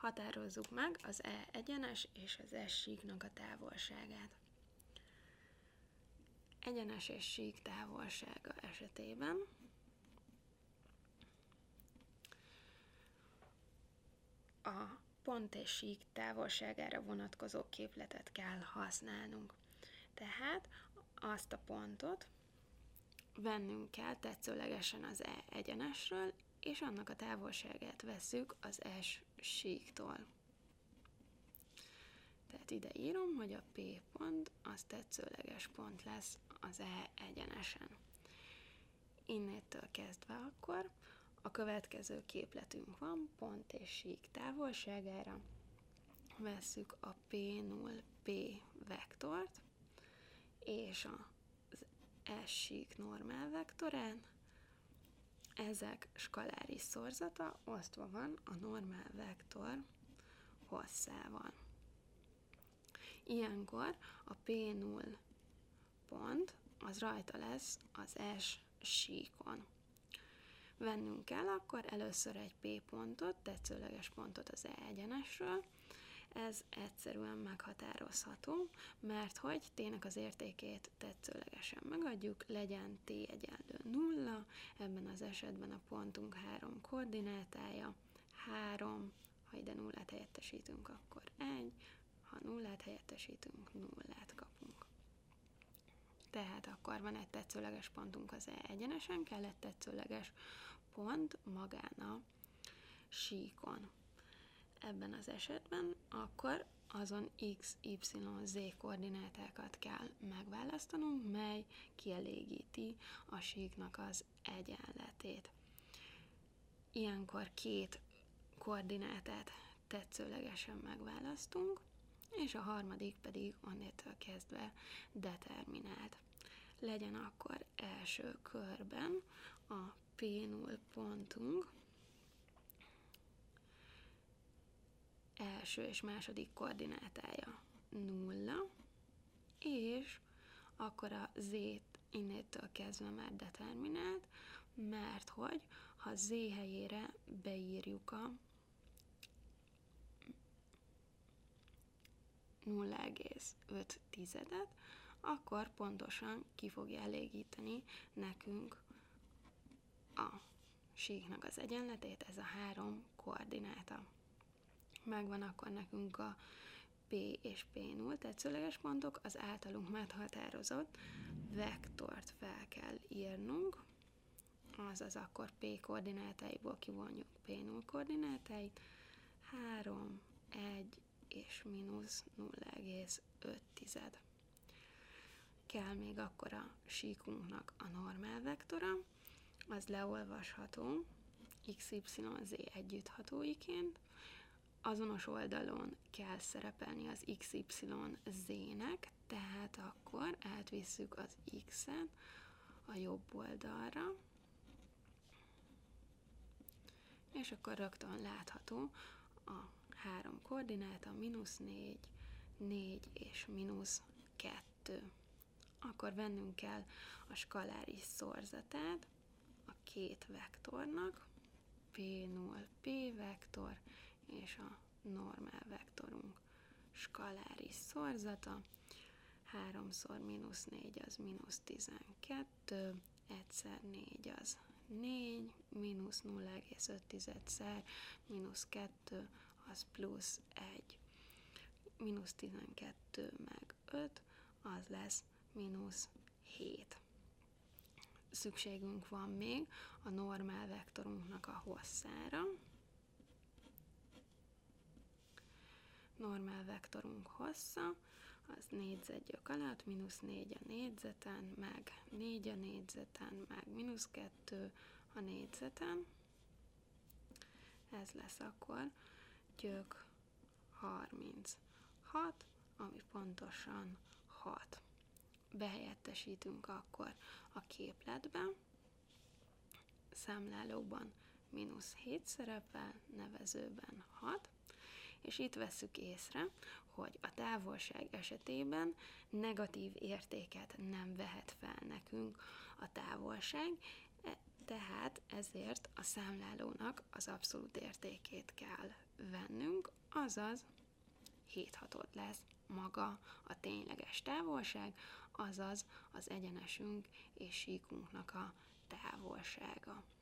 Határozzuk meg az E egyenes és az S síknak a távolságát. Egyenes és sík távolsága esetében a pont és sík távolságára vonatkozó képletet kell használnunk. Tehát azt a pontot vennünk kell tetszőlegesen az E egyenesről, és annak a távolságát vesszük az S síktól. Tehát ide írom, hogy a P pont az tetszőleges pont lesz az E egyenesen. Innétől kezdve akkor a következő képletünk van, pont és sík távolságára vesszük a P0P vektort, és az S sík normál vektorán, ezek skaláris szorzata osztva van a normál vektor hosszával. Ilyenkor a P0 pont az rajta lesz az S síkon. Vennünk kell akkor először egy P pontot, tetszőleges pontot az E egyenesről. Ez egyszerűen meghatározható, mert hogy t-nek az értékét tetszőlegesen megadjuk, legyen t egyenlő 0, ebben az esetben a pontunk 3 koordinátája, 3, ha ide nullát helyettesítünk, akkor 1, ha nullát helyettesítünk, nullát kapunk. Tehát akkor van egy tetszőleges pontunk az E egyenesen, kell egy tetszőleges pont magán a síkon. Ebben az esetben akkor azon x, y, z koordinátákat kell megválasztanunk, mely kielégíti a síknak az egyenletét. Ilyenkor két koordinátát tetszőlegesen megválasztunk, és a harmadik pedig onnétől kezdve determinált. Legyen akkor első körben a P0 pontunk első és második koordinátája 0, és akkor a z-t innétől kezdve már determinált, mert hogy ha z helyére beírjuk a 0,5-et, akkor pontosan ki fogja elégíteni nekünk a síknak az egyenletét, ez a 3 koordináta. Megvan akkor nekünk a P és P0 tetszőleges pontok, az általunk meghatározott vektort fel kell írnunk, azaz akkor P koordinátáiból kivonjuk P0 koordinátáit, 3, 1 és mínusz 0,5. Kell még akkor a síkunknak a normál vektora, az leolvasható XYZ együtthatóiként, azonos oldalon kell szerepelni az XYZ-nek, tehát akkor átvisszük az X-et a jobb oldalra, és akkor rögtön látható a 3 koordináta, -4, 4 és -2. Akkor vennünk kell a skaláris szorzatát a két vektornak, P0P vektor és a normál vektorunk skaláris szorzata. 3-szor -4 az -12, egyszer 4 az 4, mínusz 0,5-szer -2 az plusz 1. -12 meg 5 az lesz -7. Szükségünk van még a normál vektorunknak a hosszára. Normál vektorunk hossza, az négyzetgyök alatt, -4 a négyzeten, meg 4 a négyzeten, meg -2 a négyzeten. Ez lesz akkor gyök 36, ami pontosan 6. Behelyettesítünk akkor a képletbe, számlálóban -7 szerepel, nevezőben 6, és itt vesszük észre, hogy a távolság esetében negatív értéket nem vehet fel nekünk a távolság, tehát ezért a számlálónak az abszolút értékét kell vennünk, azaz 7/6 lesz maga a tényleges távolság, azaz az egyenesünk és síkunknak a távolsága.